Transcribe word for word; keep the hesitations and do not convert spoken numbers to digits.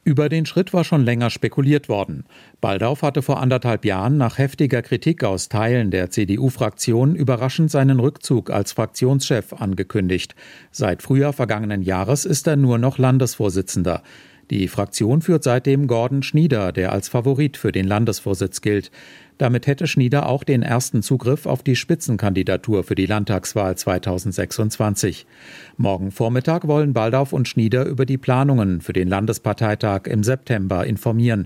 Über den Schritt war schon länger spekuliert worden. Baldauf hatte vor anderthalb Jahren nach heftiger Kritik aus Teilen der C D U-Fraktion überraschend seinen Rückzug als Fraktionschef angekündigt. Seit Frühjahr vergangenen Jahres ist er nur noch Landesvorsitzender. Die Fraktion führt seitdem Gordon Schnieder, der als Favorit für den Landesvorsitz gilt. Damit hätte Schnieder auch den ersten Zugriff auf die Spitzenkandidatur für die Landtagswahl zweitausendsechsundzwanzig. Morgen Vormittag wollen Baldauf und Schnieder über die Planungen für den Landesparteitag im September informieren.